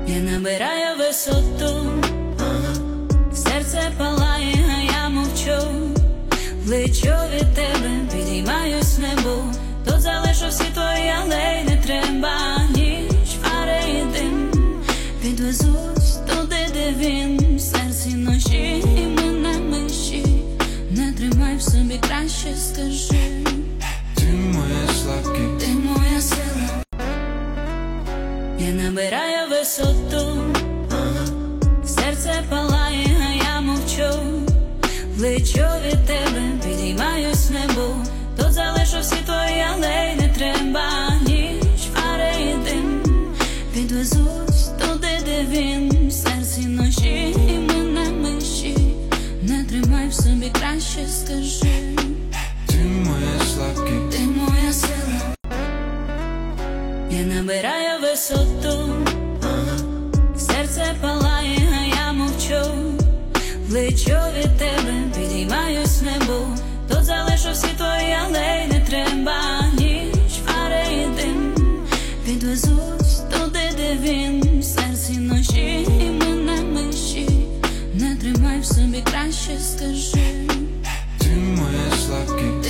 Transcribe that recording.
Я набираю висоту, серце палає, а я мовчу. Лечу від тебе, підіймаюсь в небо. Тут залишу всі твої алеї, не треба ніч, фари і дим. Підвезуть туди, де він, в серці ночі, і ми на межі. Не тримай в собі, краще скажи. Ти моя слабкість, ти моя сила. Я набираю висоту, серце палає, а я мовчу. Лечу від тебе, підіймаюсь в небо. Тут залишу всі твої алеї, не треба ніч, фари і дим. Підвезуть туди, де він, в серці ночі, і ми на межі. Не тримай в собі, краще скажи. ти моя слабкість, ти моя сила. Я набираю висоту, серце палає, а я мовчу. Лечу від тебе, підіймаюсь в небо. Тут залишу всі твої алеї, не треба ніч, фари і дим. Підвезуть туди, де він, в серці ночі, і ми на межі. Не тримай в собі, краще скажи. ти моя слабкість.